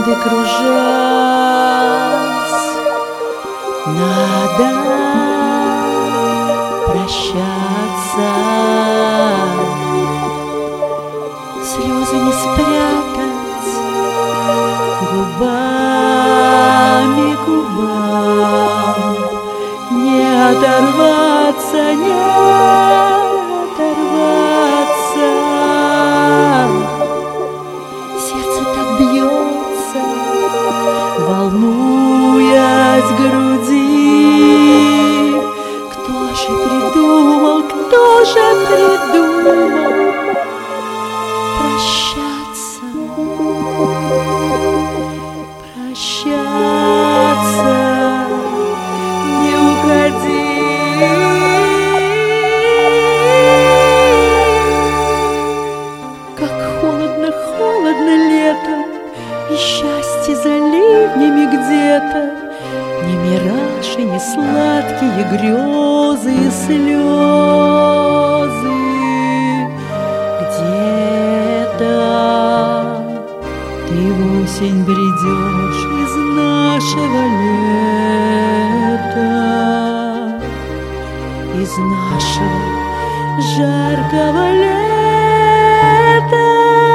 секунды кружась, надо прощаться. Слезы не спрятать губами к губам, не оторваться, не оторваться. Сердце так бьется, волнуясь в груди. Кто же придумал прощаться, прощаться, не уходи. Как холодно, холодно летом, и счастье за ливнями где-то. Ни мираж и ни сладкие грезы и слезы. Где-то ты в осень бредешь из нашего лета, из нашего жаркого лета.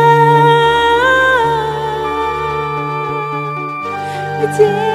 Где-то.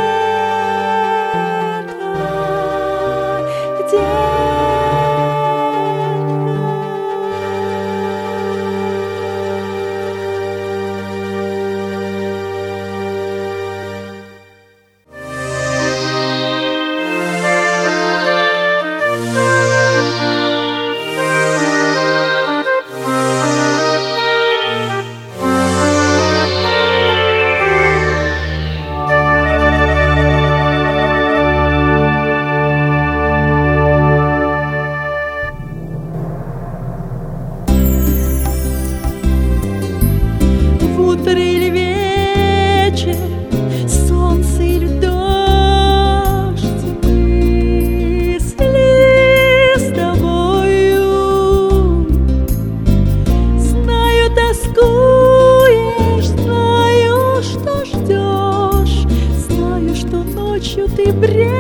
Утро или вечер, солнце или дождь, мысли с тобою. Знаю, тоскуешь, знаю, что ждешь, знаю, что ночью ты бредишь.